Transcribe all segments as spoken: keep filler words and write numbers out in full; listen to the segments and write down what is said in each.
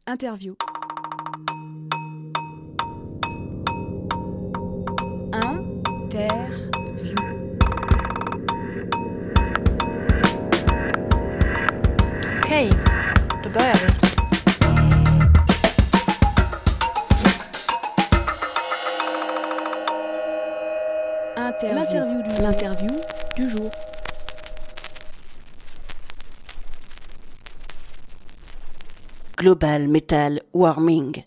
Interview. Interview. Okej, då börjar vi. Interview. L'interview du, L'interview du jour. Global Metal Warming.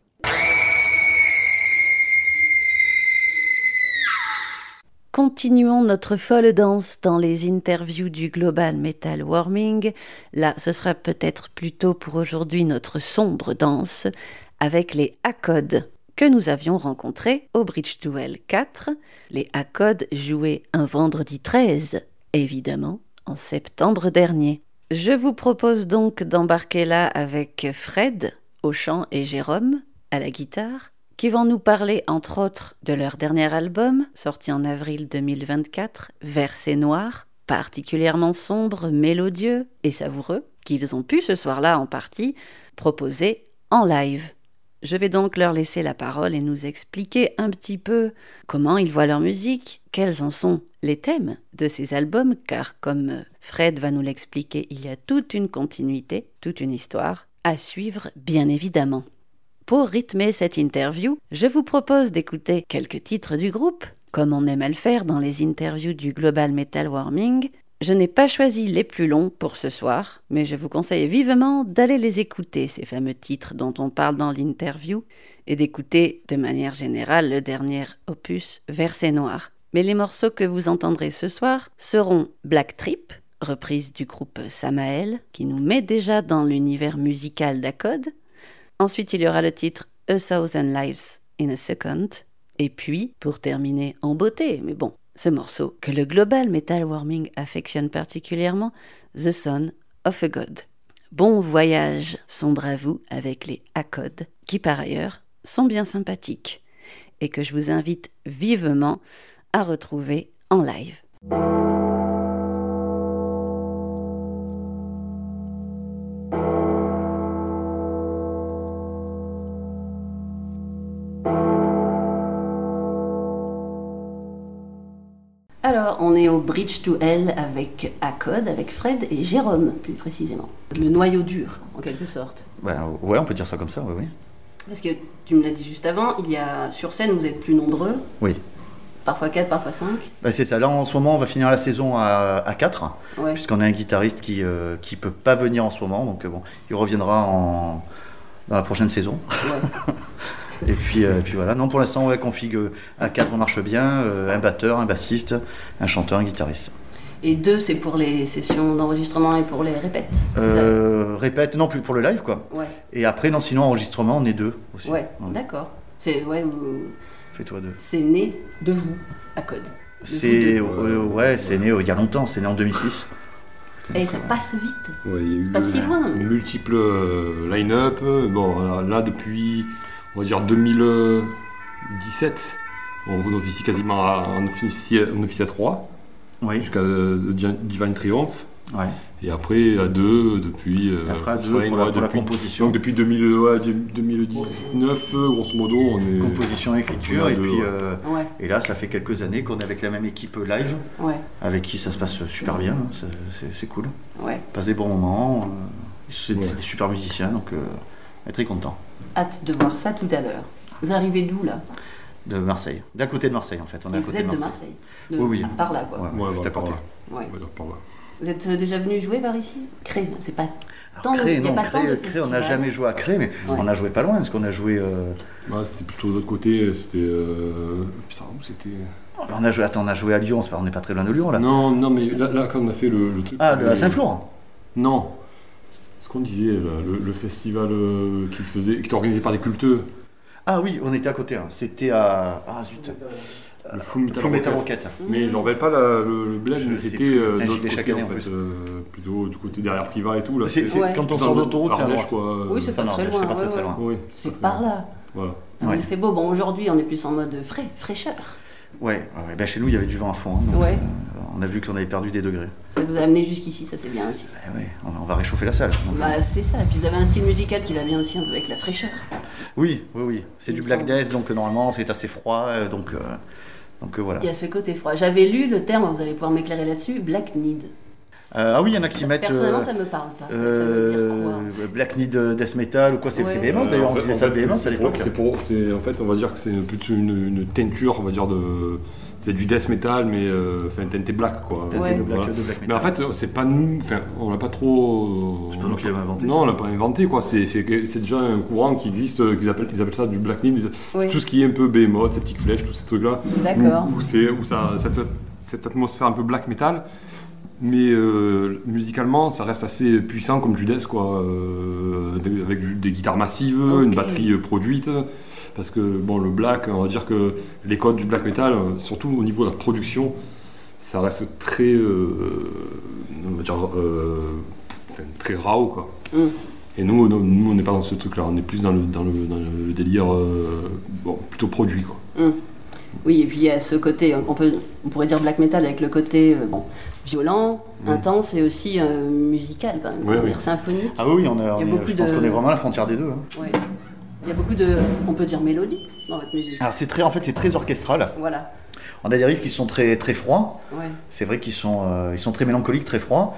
Continuons notre folle danse dans les interviews du Global Metal Warming. Là, ce sera peut-être plutôt pour aujourd'hui notre sombre danse avec les A-Codes que nous avions rencontrés au Bridge to Hell quatre. Les A-Codes jouaient un vendredi treize, évidemment, en septembre dernier. Je vous propose donc d'embarquer là avec Fred au chant et Jérôme à la guitare, qui vont nous parler entre autres de leur dernier album, sorti en avril deux mille vingt-quatre, Versets noirs, particulièrement sombre, mélodieux et savoureux, qu'ils ont pu ce soir-là en partie proposer en live. Je vais donc leur laisser la parole et nous expliquer un petit peu comment ils voient leur musique, quels en sont les thèmes de ces albums, car comme Fred va nous l'expliquer, il y a toute une continuité, toute une histoire à suivre bien évidemment. Pour rythmer cette interview, je vous propose d'écouter quelques titres du groupe, comme on aime à le faire dans les interviews du Global Metal Warming. Je n'ai pas choisi les plus longs pour ce soir, mais je vous conseille vivement d'aller les écouter, ces fameux titres dont on parle dans l'interview, et d'écouter de manière générale le dernier opus Versets noirs. Mais les morceaux que vous entendrez ce soir seront Black Trip, reprise du groupe Samael, qui nous met déjà dans l'univers musical d'A-Code. Ensuite, il y aura le titre A Thousand Lives in a Second. Et puis, pour terminer en beauté, mais bon, ce morceau que le Global Metal Warming affectionne particulièrement, The Son of a God. Bon voyage sombre à vous avec les A-Codes, qui par ailleurs sont bien sympathiques, et que je vous invite vivement à retrouver en live. Alors, on est au Bridge to Hell avec A-Code, avec Fred et Jérôme, plus précisément. Le noyau dur, en quelque sorte. Ben, ouais, on peut dire ça comme ça, oui, oui. Parce que tu me l'as dit juste avant, il y a sur scène, vous êtes plus nombreux. Oui. Parfois quatre, parfois cinq. Ben, c'est ça. Là, en ce moment, on va finir la saison à, à quatre, ouais. Puisqu'on a un guitariste qui euh, qui peut pas venir en ce moment, donc bon, il reviendra en, dans la prochaine saison. Ouais. Et puis, euh, puis voilà, non, pour l'instant, ouais, config à quatre, on marche bien, euh, un batteur, un bassiste, un chanteur, un guitariste. Et deux, c'est pour les sessions d'enregistrement et pour les répètes euh, Répète, non, plus pour le live, quoi. Ouais. Et après, non, sinon, enregistrement, on est deux aussi. Ouais, ouais. D'accord. C'est, ouais, vous... Fais-toi deux. C'est né de vous, A-Code. C'est, euh, ouais, c'est né euh, il y a longtemps, c'est né en deux mille six. Et ça passe vite. Ouais, il y a eu c'est pas si loin. Mais... multiples euh, line-up. Bon, là, là, depuis, on va dire deux mille dix-sept, on officie quasiment à, on officie, on officie à trois, oui. Jusqu'à euh, Divine Triumph. Ouais. Et après à deux depuis. Euh, après à deux pour, la, ouais, pour depuis, la composition. Donc depuis deux mille, ouais, deux mille dix-neuf, grosso modo, on est. Composition, écriture, et deux, puis. ouais. Euh, ouais. Et là, ça fait quelques années qu'on est avec la même équipe live, ouais. Avec qui ça se passe super bien, c'est, c'est, c'est cool. Ouais. On passe des bons moments, euh, c'est, ouais. c'est des super musiciens, donc euh, on est très content. Hâte de voir ça tout à l'heure. Vous arrivez d'où là ? De Marseille, d'à côté de Marseille en fait. On est et à côté vous êtes de Marseille. De Marseille. De, oui, oui. Par là quoi. Ouais, ouais, juste ouais, à côté. Ouais. Ouais, par là. Vous êtes déjà venu jouer par ici ? Cré, non, c'est pas tant Alors, Cré, de, non, y a pas Cré, tant de Cré, on n'a jamais joué à Cré, mais ouais. On a joué pas loin, parce qu'on a joué. Euh... Ouais, c'était plutôt de l'autre côté, c'était. Euh... Putain, où c'était. On a joué, attends, on a joué à Lyon, c'est pas, on n'est pas très loin de Lyon là. Non, non, mais là, là quand on a fait le, le truc. Ah, le, le... à Saint-Flour. Non. Ce qu'on disait, là, le, le festival euh, qui faisait, qui était organisé par les culteux. Ah oui, on était à côté, hein. C'était à. Ah zut. Le Full Metal, Full Metal Rocket. Mais je ne rappelle pas la, le, le bled, mais c'était euh, de l'autre chaque côté, année en en fait, plus. Euh, plutôt du côté derrière Priva et tout. Là, c'est, c'est, ouais. Quand on sort d'autoroute, c'est à Ardèche, droite. Quoi. Oui, c'est pas très loin. C'est pas très, ouais, très loin. Oui, c'est, c'est par là. Voilà. Ah, ouais. Il fait beau. Bon, aujourd'hui, on est plus en mode frais, fraîcheur. Ouais, ouais, ben chez nous, il y avait du vent à fond. Hein, donc, ouais. euh, on a vu qu'on avait perdu des degrés. Ça vous a amené jusqu'ici, ça c'est bien aussi. Eh oui, on, on va réchauffer la salle. Donc, bah, c'est ça, et puis vous avez un style musical qui va bien aussi avec la fraîcheur. Oui, oui, oui. C'est Il du me Black semble. Death, donc normalement c'est assez froid, euh, donc, euh, donc euh, voilà. Il y a ce côté froid. J'avais lu le terme, vous allez pouvoir m'éclairer là-dessus, Black Need. Euh, ah oui, il y en a qui Ça, mettent. personnellement, euh, ça me parle pas. Ça, ça euh, veut dire quoi? Black Need euh, Death Metal ou quoi, c'est Ouais. c'est Behemoth d'ailleurs, en on fait- disait en ça fait, Behemoth c'est- à c'est pour- l'époque. C'est pour, c'est- en fait, on va dire que c'est plutôt une, une teinture, on va dire de, c'est du death metal, mais euh, enfin teinté black quoi. Teinté Ouais. de black, Voilà. de black Mais en metal. fait, c'est pas nous, enfin, on l'a pas trop. C'est pas nous qui l'avons inventé, Non, ça. on l'a pas inventé quoi. C'est, c'est, que- c'est déjà un courant qui existe, euh, qu'ils appellent, ils appellent ça du black need. Oui. C'est tout ce qui est un peu Behemoth, ces petites flèches, tous ces trucs là. D'accord. Où, où c'est, où ça, cette, cette atmosphère un peu black metal. Mais euh, musicalement, ça reste assez puissant comme du death, quoi, euh, des- avec du- des guitares massives, Ok. une batterie euh, produite. Parce que bon, le black, on va dire que les codes du black metal, euh, surtout au niveau de la production, ça reste très, euh, on va dire, euh, enfin, très raw, quoi. Mm. Et nous, nous, nous, on n'est pas dans ce truc-là, on est plus dans le, dans le, dans le délire, euh, bon, plutôt produit, quoi. Mm. Oui, et puis il y a ce côté, on, peut, on pourrait dire black metal avec le côté euh, bon, violent, Mm. intense et aussi euh, musical quand même, Oui, comment oui. dire, symphonique. Ah oui, on est, on Il y a est- beaucoup je pense de- qu'on est vraiment à la frontière des deux. hein. Ouais. Il y a beaucoup de, on peut dire mélodie dans votre musique. Alors c'est très, en fait, c'est très orchestral. Voilà. On a des riffs qui sont très, très froids. Ouais. C'est vrai qu'ils sont, euh, ils sont très mélancoliques, très froids.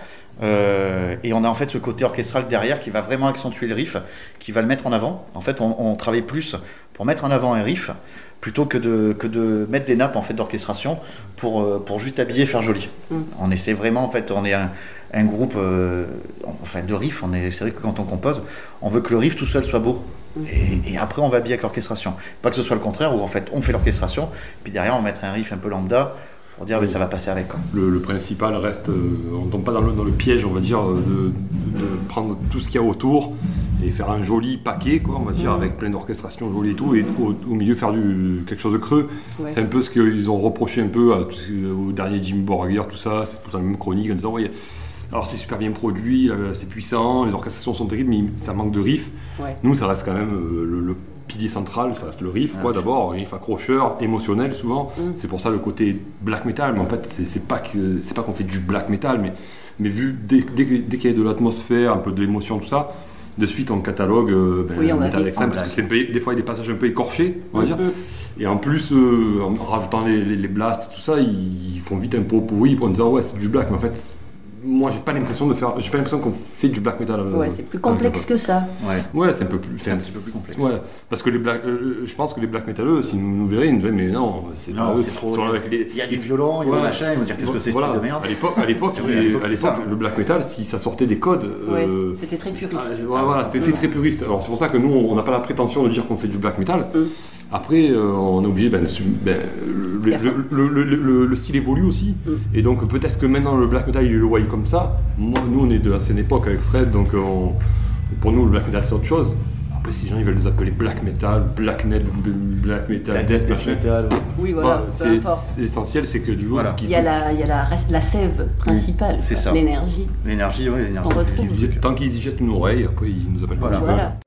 Euh, et on a en fait ce côté orchestral derrière qui va vraiment accentuer le riff, qui va le mettre en avant. En fait, on, on travaille plus pour mettre en avant un riff plutôt que de, que de mettre des nappes en fait d'orchestration pour, euh, pour juste habiller et faire joli. Mm. On essaie vraiment, en fait, on est un, un groupe euh, enfin, de riff. On est, c'est vrai que quand on compose, on veut que le riff tout seul soit beau. Mm. Et, et après, on va habiller avec l'orchestration. Pas que ce soit le contraire, où en fait, on fait l'orchestration, puis derrière, on va mettre un riff un peu lambda pour dire, mais ça va passer avec. Quoi. Le, le principal reste, euh, on ne tombe pas dans le, dans le piège, on va dire, de, de, de prendre tout ce qu'il y a autour et faire un joli paquet, quoi, on va dire, Mhm. avec plein d'orchestrations jolies et tout, et au, au milieu faire du, quelque chose de creux. Ouais. C'est un peu ce qu'ils ont reproché un peu à, tout ce- au dernier Jim Borgir, tout ça, c'est tout le temps la même chronique en disant, ouais, alors c'est super bien produit, euh, c'est puissant, les orchestrations sont terribles, mais ça manque de riff. Ouais. Nous, ça reste quand même euh, le, le pilier central, ça reste le riff, quoi, d'abord, un riff accrocheur, émotionnel souvent. Mm. C'est pour ça le côté black metal, mais en fait, c'est, c'est pas, que- c'est pas qu'on fait du black metal, mais, mais vu dès, dès, que- dès qu'il y a de l'atmosphère, un peu de l'émotion, tout ça, de suite on catalogue euh, ben, Oui, on va Metal vite Extreme, en parce que black. c'est un peu- des fois il y a des passages un peu écorchés, on va dire. Mm. Et en plus, euh, en rajoutant les, les, les blasts et tout ça, ils, ils font vite un pot pourri en disant ouais, c'est du black, mais en fait, moi j'ai pas l'impression de faire, j'ai pas l'impression qu'on fait du black metal. euh, Ouais, c'est plus complexe que ça. Ouais. Ouais, c'est un peu plus, C'est un petit peu plus complexe. Ouais, parce que les black, euh, je pense que les black metaleux, s'ils nous, nous verraient, ils nous diraient mais non, c'est Non, pas eux. c'est trop- Ils sont avec les- Il y a du violon, il y a Ouais. du machin, ils vont dire qu'est-ce que c'est ce Voilà. truc de merde. À l'époque, à l'époque, C'est vrai, à l'époque, à c'est l'époque, ça. le black metal, si ça sortait des codes. Ouais, euh, c'était très puriste. ah, ouais, voilà, c'était très puriste. Alors c'est pour ça que nous, on n'a pas la prétention de dire qu'on fait du black metal. Mm. Après, euh, on est obligé, ben, de su- ben, le, Faire le, le, le, le- le style évolue aussi. Mm. Et donc peut-être que maintenant le black metal, il le voit comme ça. Moi, nous, on est de l'ancienne époque avec Fred, donc on- pour nous, le black metal, c'est autre chose. Après, si les gens ils veulent nous appeler black metal, black net, black metal, Black death, Death machin. Metal, ouais. Oui, voilà, Bon, peu c'est, importe. c'est essentiel, c'est que du jour Voilà. qu'ils Il y a la, il y a la, la sève principale, c'est quoi, ça. l'énergie. L'énergie, oui, l'énergie. On retrouve. qu'ils y- tant qu'ils y jettent une oreille, après ils nous appellent Voilà. comme ils veulent. Voilà.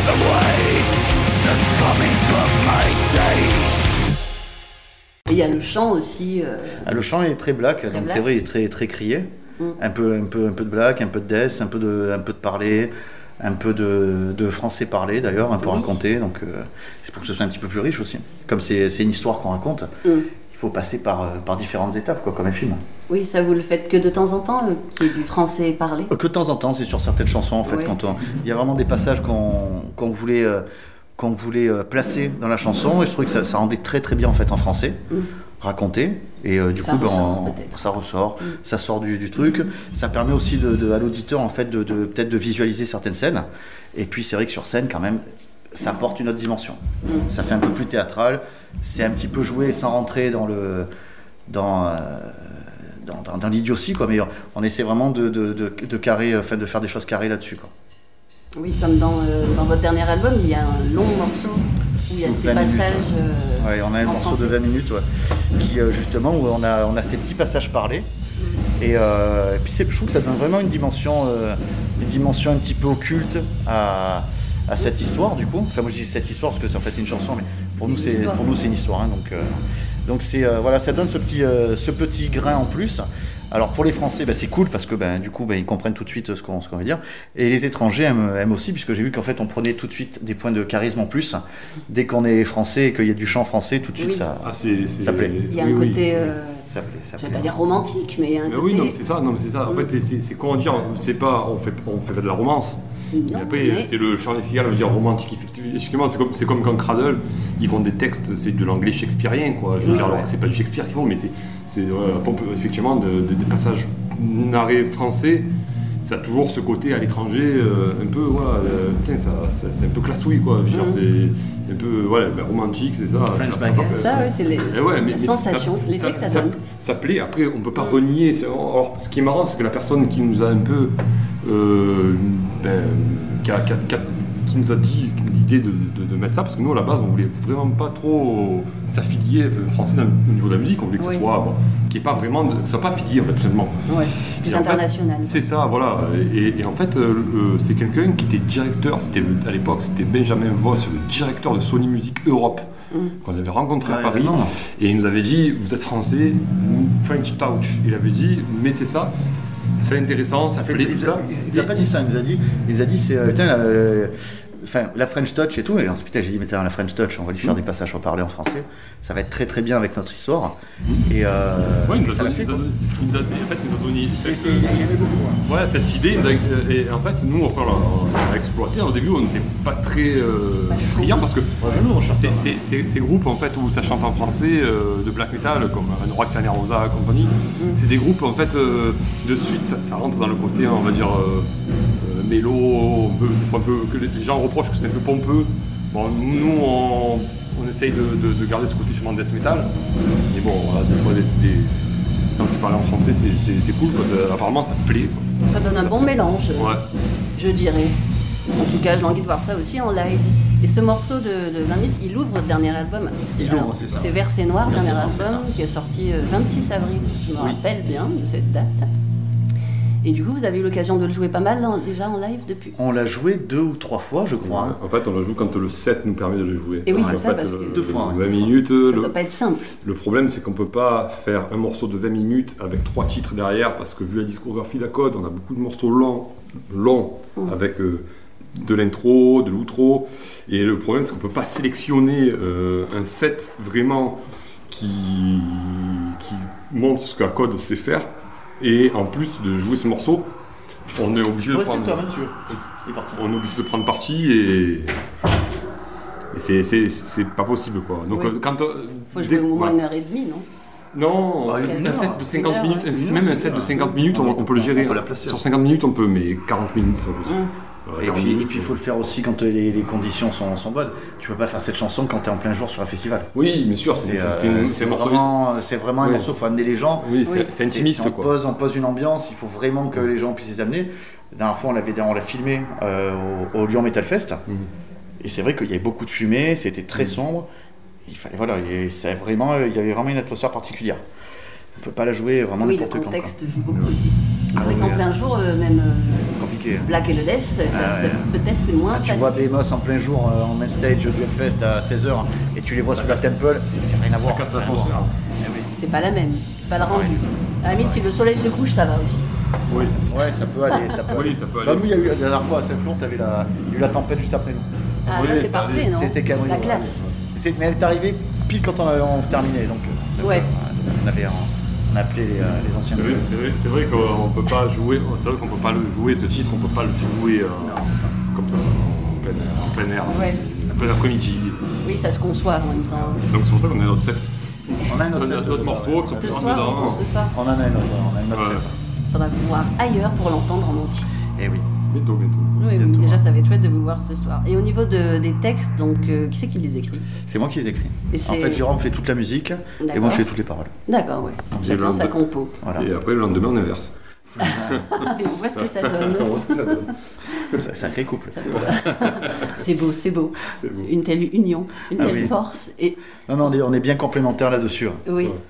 Et il y a le chant aussi. Euh... Ah, le chant est très black, très donc black. C'est vrai, il est très, très crié. Mm. Un, peu, un, peu, un peu de black, un peu de death, un peu de, un peu de parler, un peu de, de français parlé d'ailleurs, un peu oui. raconté. Donc euh, c'est pour que ce soit un petit peu plus riche aussi. Comme c'est, c'est une histoire qu'on raconte, mm. il faut passer par, par différentes étapes, quoi, comme un film. Oui, ça vous le faites que de temps en temps, euh, qu'il y ait du français parlé? Que de temps en temps, c'est sur certaines chansons en fait. Oui. Quand on, il y a vraiment des passages qu'on, qu'on voulait. Euh, qu'on voulait euh, placer dans la chanson et je trouvais que ça, ça rendait très très bien en fait en français, mm. raconté et euh, du ça coup ressort, ben, on, ça ressort, mm. ça sort du, du truc, ça permet aussi de, de, à l'auditeur en fait de, de peut-être de visualiser certaines scènes et puis c'est vrai que sur scène quand même ça apporte une autre dimension, mm. ça fait un peu plus théâtral, c'est un petit peu joué sans rentrer dans le dans euh, dans, dans, dans l'idiotie quoi, mais on essaie vraiment de, de, de, de carrer, enfin de faire des choses carrées là-dessus quoi. Oui, comme dans, euh, dans votre dernier album, il y a un long morceau où il y a ces passages. Minutes, ouais. Euh, ouais, on a un morceau français. de vingt minutes, ouais, qui euh, justement où on a on a ces petits passages parlés. Mm. Et, euh, et puis c'est, je trouve que ça donne vraiment une dimension, euh, une dimension un petit peu occulte à, à cette histoire du coup. Enfin moi je dis cette histoire parce que ça en fait c'est une chanson, mais pour c'est nous c'est histoire. pour nous c'est une histoire. Hein, donc euh, donc c'est euh, voilà, ça donne ce petit euh, ce petit grain en plus. Alors pour les Français, ben, c'est cool parce que ben, du coup ben, ils comprennent tout de suite ce qu'on, ce qu'on va dire. Et les étrangers aiment, aiment aussi, puisque j'ai vu qu'en fait on prenait tout de suite des points de charisme en plus. Dès qu'on est français et qu'il y a du chant français, tout de suite oui. ça, ah, c'est, c'est... ça plaît. Il y a oui, un oui. côté, euh, ça plaît, ça je plaît. vais pas dire romantique, mais il y a un mais côté... Oui, non, mais c'est ça, non, mais c'est ça. En fait, c'est, c'est, c'est comment dire, c'est pas, on fait, on fait pas de la romance. Non, et après, mais... c'est le chant lexical, on veut dire romantique, effectivement, c'est comme, c'est comme quand Cradle, ils font des textes, c'est de l'anglais shakespearien, quoi. Je veux ouais, dire, ouais. alors que c'est pas du Shakespeare qu'ils font, mais c'est, c'est euh, effectivement de, de, des passages narrés français. Ça a toujours ce côté à l'étranger, euh, un peu, ouais, euh, tiens, ça, ça, c'est un peu classouille, quoi. Je veux dire, mm-hmm. c'est un peu, ouais, ben, romantique, c'est ça. Ça, ça, c'est ça, oui, c'est les, ouais, mais, la mais sensation, ça, l'effet ça, que ça, ça donne. Ça, ça plaît, après, on peut pas mm. renier. Alors, ce qui est marrant, c'est que la personne qui nous a un peu, euh, ben, qui, a, qui, a, qui, a, qui nous a dit l'idée de, de, de mettre ça, parce que nous, à la base, on voulait vraiment pas trop s'affilier français dans, au niveau de la musique, on voulait que ouais. ça soit, bon, qui est pas vraiment, de, ça soit pas affilié, en fait, tout simplement. Ouais, plus international. Fait, c'est ça, voilà. Et, et en fait, euh, c'est quelqu'un qui était directeur, c'était le, à l'époque, c'était Benjamin Voss, le directeur de Sony Music Europe, mm. qu'on avait rencontré ah, à Paris. Et il nous avait dit, vous êtes français, French Touch. Il avait dit, mettez ça. C'est intéressant, ça fait, fait tout ça. Il n'a pas dit ça, il nous a dit, il nous a dit c'est, euh, putain, euh, enfin, la French Touch et tout. Et ensuite, j'ai dit, mais la French Touch, on va lui faire mmh. des passages pour parler en français. Ça va être très très bien avec notre histoire. Mmh. Et euh, ouais, il nous a donné, fait, il nous a, il nous a, en fait, il nous a donné cette, il était beaucoup, ouais, cette idée. Nous a, et en fait, nous, on l'a exploité. Au début, on n'était pas très euh, friands parce que ouais, nous, c'est, c'est, c'est, ces groupes en fait où ça chante en français euh, de black metal, comme Roxane Rosa et compagnie, mmh. c'est des groupes en fait euh, de suite, ça, ça rentre dans le côté, on va dire. Euh, mélo, un peu, des fois un peu, que les gens reprochent que c'est un peu pompeux. Bon, nous, on, on essaye de, de, de garder ce côté chemin de death metal. Mais bon, voilà, des fois, des, des, quand c'est parlé en français, c'est, c'est, c'est cool, parce que apparemment, ça plaît. Ça donne un ça bon plaît. mélange, ouais. je dirais. En tout cas, j'ai envie de voir ça aussi en live. Et ce morceau de, de vingt minutes, il ouvre votre dernier album. C'est, il ouvre, c'est ça. C'est Verset Noir, Verset dernier Noir, album, qui est sorti le vingt-six avril. Je me oui. rappelle bien de cette date. Et du coup, vous avez eu l'occasion de le jouer pas mal dans, déjà en live depuis ? On l'a joué deux ou trois fois, je crois. Ouais. En fait, on l'a joué quand le set nous permet de le jouer. Et oui, c'est en ça, fait, parce le, que... Deux fois. vingt deux minutes... Ça le, doit pas être simple. Le problème, c'est qu'on peut pas faire un morceau de vingt minutes avec trois titres derrière, parce que vu la discographie d'Acode, on a beaucoup de morceaux longs, longs mmh. avec euh, de l'intro, de l'outro. Et le problème, c'est qu'on peut pas sélectionner euh, un set vraiment qui, qui montre ce qu'Acode sait faire. Et en plus de jouer ce morceau, on est obligé de ouais, prendre. C'est toi, monsieur. On est obligé de prendre parti et, et c'est, c'est, c'est pas possible quoi. Donc oui. quand euh, faut jouer au moins voilà. une heure et demie, non ? Non, ouais, un, un set de cinquante heure, minutes, ouais. même un set de cinquante minutes, on, on peut le gérer. On peut Sur cinquante minutes, on peut, mais quarante minutes, c'est pas possible. Mmh. Et puis, et puis il faut le faire aussi quand les, les conditions sont, sont bonnes. Tu peux pas faire cette chanson quand tu es en plein jour sur un festival. Oui, bien sûr, c'est, c'est, euh, c'est, c'est vraiment, c'est vraiment oui. un morceau, il faut amener les gens. Oui, c'est, oui. c'est intimiste. C'est, quoi. On, pose, on pose une ambiance, il faut vraiment que les gens puissent les amener. La dernière fois, on, l'avait, on l'a filmé euh, au, au Lyon Metal Fest. Mm. Et c'est vrai qu'il y avait beaucoup de fumée, c'était très mm. sombre. Il fallait, voilà, il y, avait vraiment, il y avait vraiment une atmosphère particulière. On ne peut pas la jouer vraiment oui, n'importe quand. Oui, le contexte quand, joue beaucoup aussi. C'est Ah vrai oui, qu'en oui. plein jour, euh, même euh, Compliqué. hein. Black et le Death, ça- Ah ça- ouais. peut-être c'est moins Ah, tu facile. vois Behemoth en plein jour euh, en main stage du Hellfest à seize heures et tu les vois sur la Temple, c'est c'est rien à voir. casse c'est rien à l'atmosphère. voir. Eh oui. C'est pas la même, c'est pas le rendu. À la limite, si le soleil se couche, ça va aussi. Oui. Ouais, ça peut aller. Ça peut Oui, aller. ça peut Bah, aller. nous, il y a eu la dernière fois à Saint-Flour, t'avais la, il y a eu la tempête juste après nous. Ah, Oui, ça c'est ça parfait, allait. non C'était cabriolet. La classe. C'est- Mais elle est arrivée pile quand on a on terminé, donc euh, ça Ouais. peut- on avait on a appelé les, euh, les anciens. C'est vrai, c'est vrai, c'est vrai qu'on peut pas jouer, c'est vrai qu'on peut pas le jouer, ce titre, on peut pas le jouer euh, comme ça, en plein air, en plein air, Ouais. en plein après-midi. Oui, ça se conçoit en même temps. Donc c'est pour ça qu'on a notre set. On a un autre On a set. d'autres morceaux qui sont Ce plus soir, dedans. pour ce soir, On en a un autre, on a un autre Ouais. set. faudra vous voir ailleurs pour l'entendre en entier. Eh oui. Bientôt, bientôt. Oui, oui, Bientôt. déjà ça va être chouette de vous voir ce soir. Et au niveau de- des textes, donc euh, qui c'est qui les écrit C'est moi qui les écris. Et En c'est- fait, Jérôme fait toute la musique et D'accord. moi je fais toutes les paroles. D'accord, ouais. Et Chacun le- sa compo. Voilà. Et après, le lendemain, on inverse. Et on voit ce que ça On donne. voit ce que ça donne. C'est un sacré couple. C'est beau, c'est beau. C'est beau. Une telle union, une Ah telle oui. force. Et Non, non, on est, on est bien complémentaires là-dessus. hein. oui. Ouais.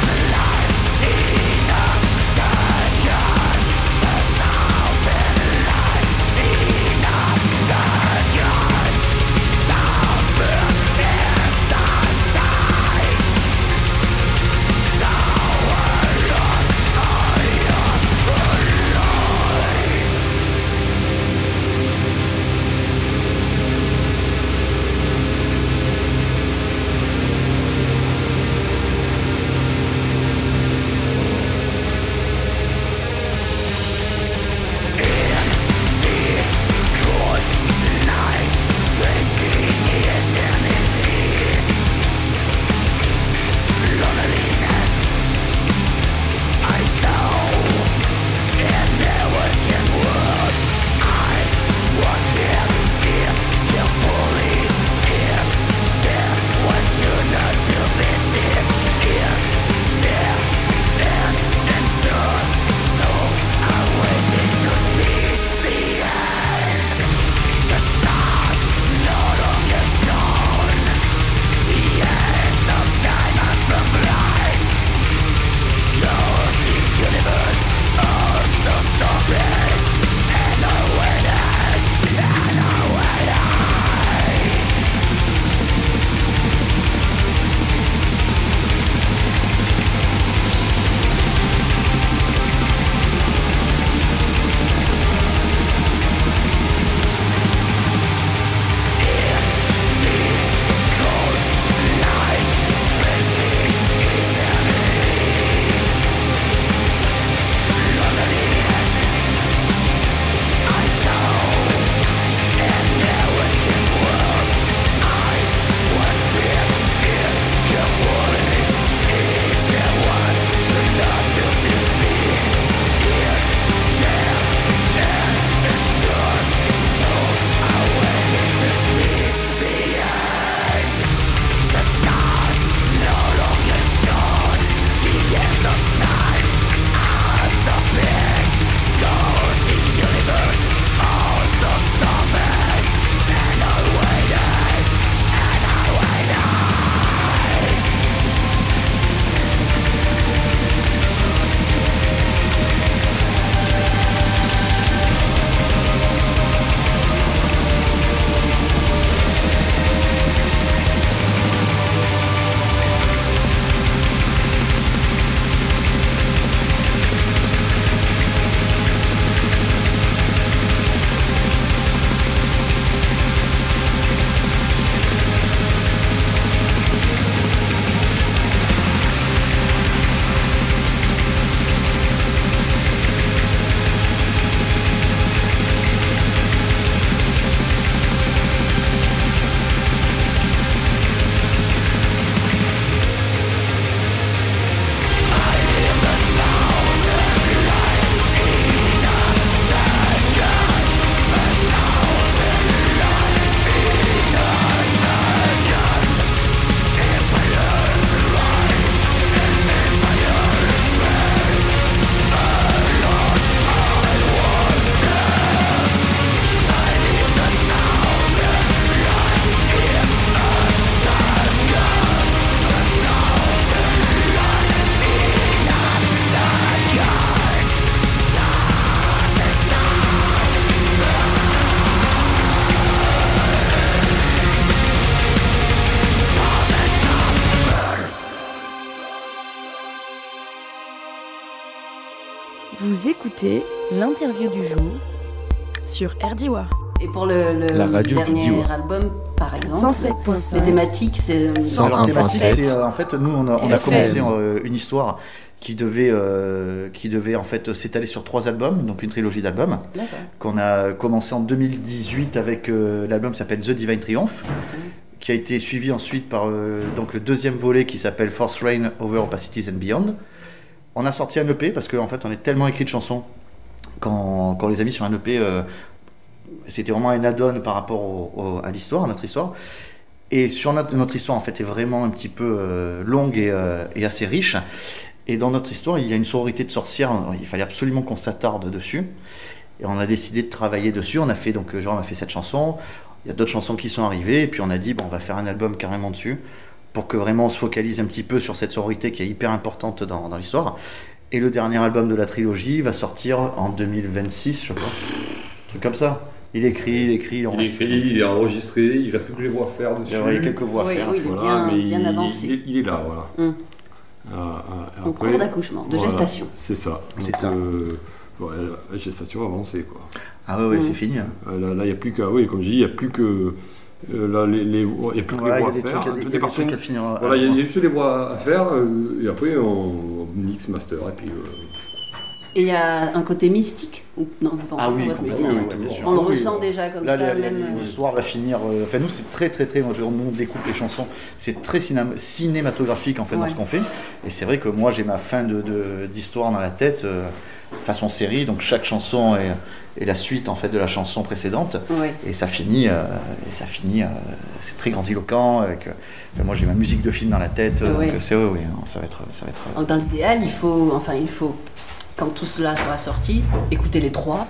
Life Vous écoutez l'interview du jour sur R D I W A. Et pour le, le La radio dernier du Diois. album, par exemple, cent sept virgule cinq. les thématiques, c'est... cent un Alors, thématique, virgule sept. c'est, euh, en fait, nous, on a, on a F M. commencé euh, une histoire qui devait, euh, qui devait en fait s'étaler sur trois albums, donc une trilogie d'albums, D'accord. qu'on a commencé en deux mille dix-huit avec euh, l'album qui s'appelle The Divine Triumph, qui a été suivi ensuite par euh, donc le deuxième volet qui s'appelle Force Reign Over Opacities and Beyond. On a sorti un E P parce qu'en fait, on est tellement écrit de chansons quand, quand les a mis sur un E P, euh, c'était vraiment un add-on par rapport au, au, à l'histoire, à notre histoire. Et sur notre, notre histoire, en fait, est vraiment un petit peu euh, longue et, euh, et assez riche. Et dans notre histoire, il y a une sororité de sorcières. Il fallait absolument qu'on s'attarde dessus. Et on a décidé de travailler dessus. On a fait donc, genre, on a fait cette chanson. Il y a d'autres chansons qui sont arrivées. Et puis on a dit, bon, on va faire un album carrément dessus pour que vraiment on se focalise un petit peu sur cette sororité qui est hyper importante dans, dans l'histoire. Et le dernier album de la trilogie va sortir en deux mille vingt-six, je crois. Un truc comme ça. Il écrit, il écrit, Il est écrit, il est enregistré, il reste plus que les voix à faire dessus. Il y a quelques voix à Oui, faire. oui, il est Voilà, bien, mais bien il, avancé. il, il est là, voilà. Hum. Ah, ah, En après, cours d'accouchement, de voilà, gestation. c'est ça. C'est Donc, ça. euh, ouais, la gestation avancée, quoi. Ah ouais, ouais, Mm. c'est fini. hein. Euh, Là, là, il n'y a plus qu'à. Oui, comme je dis, il n'y a plus que. euh, là, les, les, il y a plus que Voilà, les il y voix a des à faire. trucs, il y a des- Tout il y a est des trucs parti. à finir. Voilà, il y, a- il y a juste les voix à faire, euh, et après on, on mix, master, et puis. euh, Et il y a un côté mystique ou non, vous pensez Ah à oui, votre complètement, musique oui, ouais, oui, bien sûr. On le Ah oui, ressent ouais. déjà comme Là, ça, la- la- même. euh, l'histoire va finir. euh, Enfin, nous, c'est très, très, très. Moi, je- nous, on découpe les chansons. C'est très cinéma- cinématographique en fait dans Ouais. ce qu'on fait. Et c'est vrai que moi, j'ai ma fin de, de- d'histoire dans la tête, euh, façon série. Donc chaque chanson est, est la suite en fait de la chanson précédente. Ouais. Et ça finit. euh, et ça finit. euh, c'est très grandiloquent. Avec, euh, enfin, moi, j'ai ma musique de film dans la tête. euh, Ouais. Donc c'est ouais, ouais, ça va être, ça va être. En temps idéal, il faut, enfin, il faut, quand tout cela sera sorti, écouter les trois.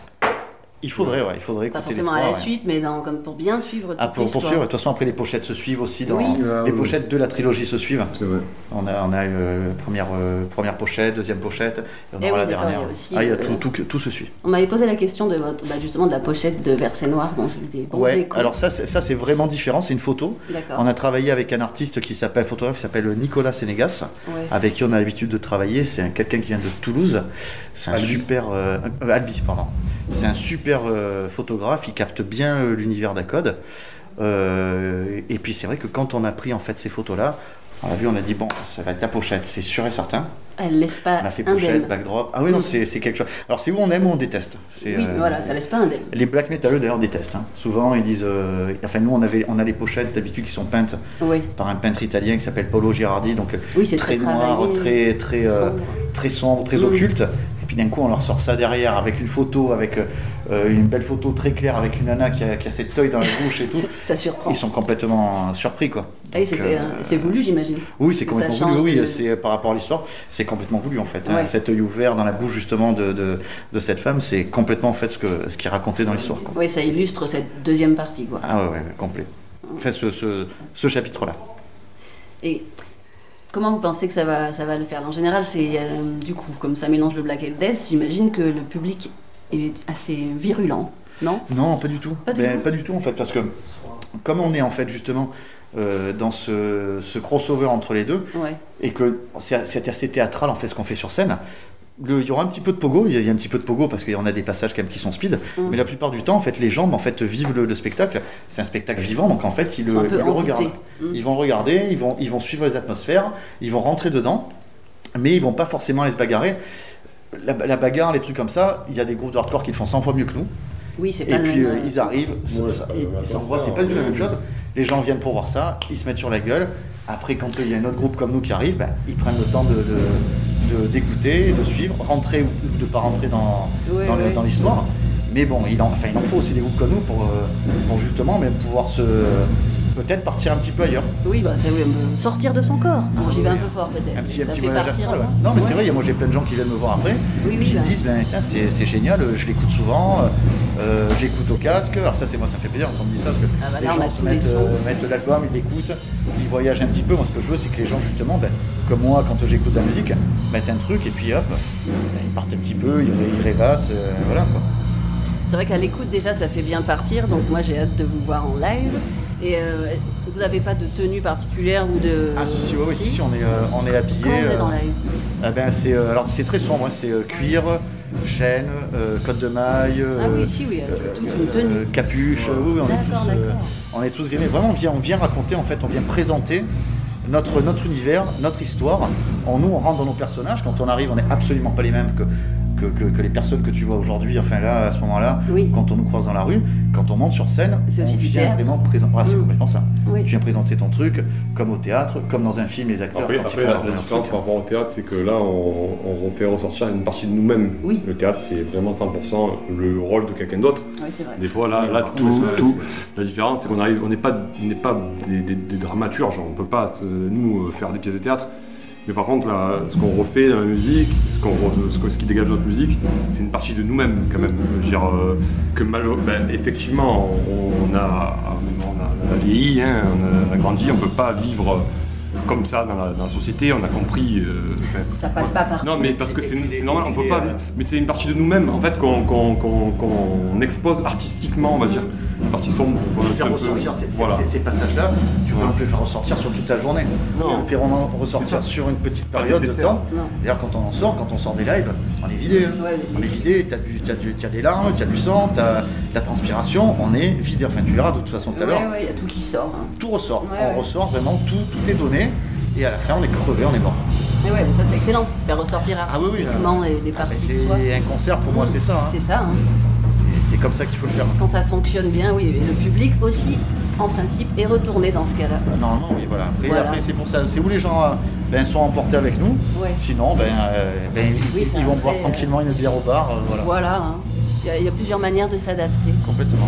Il faudrait, ouais, il faudrait Pas écouter les forcément trois, à la ouais. suite, mais dans, comme pour bien suivre toute Ah, pour, pour l'histoire. suivre. De toute façon, après, les pochettes se suivent aussi. Dans, Oui. Ah, les oui. pochettes de la trilogie se suivent. C'est vrai. On a, on a eu euh, première, euh, première pochette, deuxième pochette, et on Eh aura oui, la d'accord, dernière. il y a aussi, ah, il y a euh, tout, tout, tout se suit. On m'avait posé la question de votre, bah, justement de la pochette de Verset Noir, dont j'ai eu des bons Ouais, échos. alors ça, c'est, ça, c'est vraiment différent, c'est une photo. D'accord. On a travaillé avec un artiste qui s'appelle, photographe qui s'appelle Nicolas Sénégas, Ouais. avec qui on a l'habitude de travailler. C'est un, quelqu'un qui vient de Toulouse. C'est un Albi. super. euh, euh, Albi, pardon. C'est un super euh, photographe, il capte bien euh, l'univers d'Acode. Euh, et puis c'est vrai que quand on a pris en fait ces photos-là, on a vu, on a dit bon, ça va être la pochette, c'est sûr et certain. Elle laisse pas On a fait indemne. pochette, backdrop. Ah oui, non, Mm. c'est, c'est quelque chose. Alors c'est où on aime ou on déteste. C'est, Oui, euh, voilà, ça laisse pas indemne. Les black metaleux d'ailleurs détestent. hein. Souvent ils disent. euh, Enfin nous on avait, on a les pochettes d'habitude qui sont peintes Oui, par un peintre italien qui s'appelle Paolo Girardi, donc euh, oui, c'est très, très, noir, travaillé, très très euh, sombre. très sombre, très Mm. occulte. Et puis d'un coup on leur sort ça derrière avec une photo, avec euh, une belle photo très claire avec une nana qui a, qui a cette œil dans la bouche et tout. Ça surprend. Ils sont complètement surpris quoi. Ah oui, c'est, Donc, euh, c'est voulu, j'imagine. Oui, c'est que complètement ça voulu. change Oui, de- c'est par rapport à l'histoire, c'est complètement voulu en fait. hein. Ouais. Cet œil ouvert dans la bouche justement de, de, de cette femme, c'est complètement en fait ce que ce qui est raconté dans l'histoire. quoi. Oui, ça illustre cette deuxième partie, quoi. Ah ouais, ouais, complet. Enfin, ce, ce, ce chapitre-là. Et comment vous pensez que ça va, ça va le faire? En général, c'est euh, du coup, comme ça mélange le black et le death, j'imagine que le public est assez virulent, non? Non, pas du tout. Pas du Ben, tout pas du tout en fait, parce que comme on est en fait justement euh, dans ce, ce crossover entre les deux, Ouais. et que c'est, c'est assez théâtral en fait ce qu'on fait sur scène. Le- il y aura un petit peu de pogo, il y a, il y a un petit peu de pogo parce qu'il y en a des passages quand même qui sont speed, Mm. mais la plupart du temps en fait les gens en fait vivent le, le spectacle. C'est un spectacle vivant, donc en fait ils, Ils sont le, un peu ils le envoûtés. regardent. Mm. Ils vont le regarder, ils vont, ils vont suivre les atmosphères, ils vont rentrer dedans, mais ils vont pas forcément aller se bagarrer. La, la bagarre, les trucs comme ça, il y a des groupes de hardcore qui le font cent fois mieux que nous. Oui, c'est Et pas le puis même, euh, euh, ils arrivent, ça- Ouais, ça- c'est pas ils, la même ils s'envoient, atmosphère, c'est pas du tout la hein. même chose. Les gens viennent pour voir ça, ils se mettent sur la gueule. Après, quand il y a un autre groupe comme nous qui arrive, ben, ils prennent le temps de, de- de- d'écouter, de suivre, rentrer ou de ne pas rentrer dans, Ouais, dans, le- ouais. dans l'histoire. Mais bon, il en, enfin, il en faut aussi des groupes comme nous pour, euh, pour justement même pouvoir se peut-être partir un petit peu ailleurs. Oui, bah, c'est oui, euh, sortir de son corps. Bon, j'y vais un oui. peu fort peut-être. Un petit, un ça petit fait voyage partir. astral, ouais. hein. Non, mais c'est Ouais. vrai, moi j'ai plein de gens qui viennent me voir après, Oui, oui, qui bah. me disent ben, tiens, c'est, c'est génial, je l'écoute souvent, euh, j'écoute au casque. Alors, ça, c'est moi, ça me fait plaisir quand on me dit ça, parce que Ah, bah, les là, on a gens se tous les mettent, sons. euh, mettent l'album, ils l'écoutent, ils voyagent un petit peu. Moi, ce que je veux, c'est que les gens, justement, ben, comme moi, quand j'écoute de la musique, mettent un truc et puis hop, ben, ils partent un petit peu, ils, ré- ils rêvassent, euh, voilà quoi. C'est vrai qu'à l'écoute déjà ça fait bien partir, donc moi j'ai hâte de vous voir en live. Et euh, vous n'avez pas de tenue particulière ou de... Ah, si, si, ouais, ouais, si, si, on est, euh, on est habillés. Comment vous êtes euh, en live? Ah ben c'est euh, alors c'est très sombre, hein, c'est euh, cuir, chaîne, euh, côte de maille, Ah euh, oui, si, oui, avec euh, toute une tenue. euh, capuche, Ouais. oui, oui, on est D'accord, tous, euh, d'accord. on est tous grimés. Vraiment, on vient, on vient raconter, en fait, on vient présenter notre, notre univers, notre histoire. En nous, on rentre dans nos personnages. Quand on arrive, on n'est absolument pas les mêmes que, que, que, que les personnes que tu vois aujourd'hui. Enfin là, à ce moment-là, Oui. quand on nous croise dans la rue, quand on monte sur scène, C'est aussi on du vient théâtre. vraiment présenter. Ah, c'est Mm. complètement ça. Oui. Tu viens présenter ton truc, comme au théâtre, comme dans un film, les acteurs. Après, quand après ils font la, leur la leur différence truc. par rapport au théâtre, c'est que là, on, on fait ressortir une partie de nous-mêmes. Oui. Le théâtre, c'est vraiment cent pour cent le rôle de quelqu'un d'autre. Oui, c'est vrai. Des fois, là, Oui, là par tout, contre, c'est- tout- la différence, c'est qu'on arrive, on n'est pas, on n'est pas des, des- des dramaturges, on peut pas, se- nous, euh, faire des pièces de théâtre. Mais par contre, là, ce qu'on refait dans la musique, ce, qu'on re- ce, que- ce qui dégage de notre musique, c'est une partie de nous-mêmes quand même. Je veux dire, euh, que malo- ben, effectivement, on, on a, on, a, on a vieilli, hein, on, a, on a grandi, on peut pas vivre comme ça dans la, dans la société, on a compris. euh, enfin, Ça passe pas partout. non, mais parce que c'est Et puis les- c'est normal, on peut les- pas. euh, Mais c'est une partie de nous-mêmes, en fait, qu'on qu'on- qu'on- qu'on expose artistiquement, on va dire. Une partie sombre. qu'on Faire fait un peu- ressortir ces, ces- voilà. ces- ces passages-là, tu peux Ouais. pas les faire ressortir sur toute la journée. Non. Tu le fais vraiment ressortir C'est ça. sur une petite pas période de nécessaire. temps. Non. D'ailleurs, quand on en sort, quand on sort des lives, on est vidé. hein. Ouais, on les- est vidé, t'as du, t'as du, t'as des larmes, t'as du sang, t'as de la transpiration, on est vidé. Enfin, tu verras de toute façon tout à Ouais, l'heure. ouais, il y a tout qui sort. hein. Tout ressort. Ouais, on ouais. ressort vraiment, tout, tout est donné. Et à la fin, on est crevé, on est mort. Et ouais, mais ça c'est excellent. Faire ressortir Ah oui, oui, artistiquement des, des Ah, mais parties de soi. c'est un concert pour moi, c'est ça. hein. C'est ça. hein. C'est- C'est comme ça qu'il faut le faire. Quand ça fonctionne bien, oui. Et le public aussi, en principe, est retourné dans ce cas-là. Normalement, oui, voilà. Après, Voilà. après, c'est pour ça. C'est où les gens euh, ben, sont emportés avec nous. Ouais. Sinon, ben, euh, ben, Oui, ils, c'est ils vont après, boire euh, tranquillement une bière au bar. euh, voilà. Voilà. hein. Il y, a- il y a plusieurs manières de s'adapter. Complètement.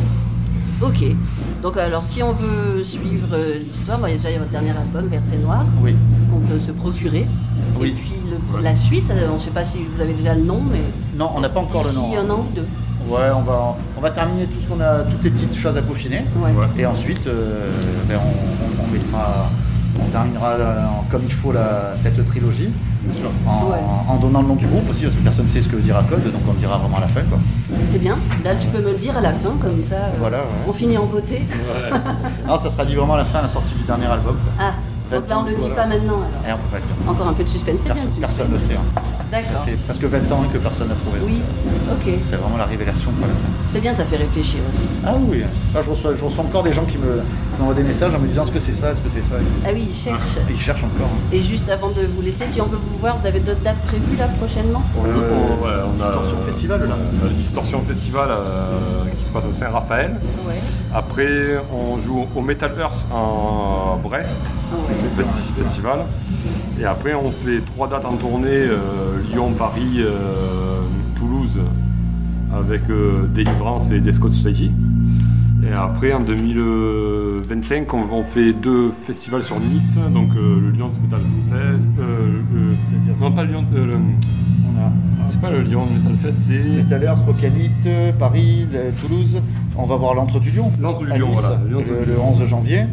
Ok. Donc alors, si on veut suivre euh, l'histoire, bon, il y a déjà votre dernier album, Verset Noir, Oui. qu'on peut se procurer. Oui. Et puis le- la suite, euh, je ne sais pas si vous avez déjà le nom, mais Non, on n'a pas encore le d'ici nom. un an ou deux. Ouais, on va, on va terminer tout ce qu'on a, toutes les petites choses à peaufiner. Ouais. Ouais. Et ensuite, euh, ben, on, on- on mettra, on terminera euh, comme il faut la, cette trilogie. En, Ouais. en donnant le nom du groupe aussi, parce que personne ne sait ce que veut dire Acold, donc on le dira vraiment à la fin. Quoi. C'est bien. Là, tu peux me le dire à la fin, comme ça, euh, Voilà, ouais. on finit en beauté. Ouais. Non, ça sera dit vraiment à la fin, à la sortie du dernier album. Quoi. Ah, donc là, on ne le dit Voilà. pas maintenant, alors. Et on peut pas le dire. Encore un peu de suspense, c'est bien Personne, le personne ne suspense. le sait. hein. Ça D'accord. fait presque vingt ans que personne n'a trouvé. Oui, ok. C'est vraiment la révélation. Quoi, la fin. C'est bien, ça fait réfléchir aussi. Ah oui, ah, je, reçois, je reçois encore des gens qui me qui m'envoient des messages en me disant est-ce que c'est ça, est-ce que c'est ça. Ah oui, ils cherchent. Ils cherchent encore. hein. Et juste avant de vous laisser, si on veut vous voir, vous avez d'autres dates prévues là prochainement? Donc, on, ouais, on a Distorsion Festival, là. on a le Distorsion Festival euh, qui se passe à Saint-Raphaël. Ouais. Après, on joue au Metal Earth en Brest, Ah ouais. festi- festival. Et après, on fait trois dates en tournée euh, Lyon, Paris, euh, Toulouse, avec euh, Délivrance et Descot Society. Et après, en deux mille vingt-cinq, on, on fait deux festivals sur Nice, donc euh, le Lyon Metal Fest. euh, le- non, pas le Lyon. euh, le- On a c'est pas le Lyon Metal Fest, c'est. Metal Rocanite, Paris, le- Toulouse. On va voir l'Antre du Lion. L'Antre du à Lion, Nice, voilà, le Lion le, du le onze janvier.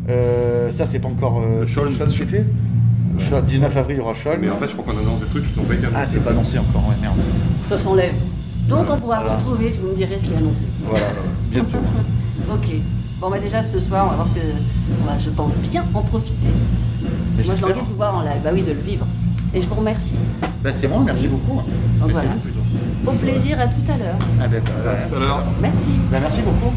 Euh, ça, c'est pas encore euh, Le Scholz. chose qui est fait. Le dix-neuf avril, il y aura Scholz. Mais en fait, je crois qu'on annonce des trucs qui sont pas été Ah, annoncés. c'est pas annoncé encore, ouais, merde. Ça s'enlève. Donc on pourra Voilà. vous retrouver, tu vous me dirais ce qui est annoncé. Voilà, bientôt. Ok. Bon, bah déjà ce soir, on va voir ce que. On va, je pense, bien en profiter. Mais Moi, j'ai j'espère. envie de vous voir en live. Bah oui, de le vivre. Et je vous remercie. Ben, c'est moi, merci beaucoup. Donc Enfin, voilà. C'est vous plutôt. Au plaisir, à tout à l'heure. Ah, ben, ben, Tout à l'heure. Merci. ben, merci beaucoup.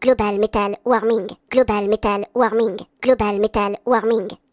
Global Metal Warming. Global Metal Warming. Global Metal Warming.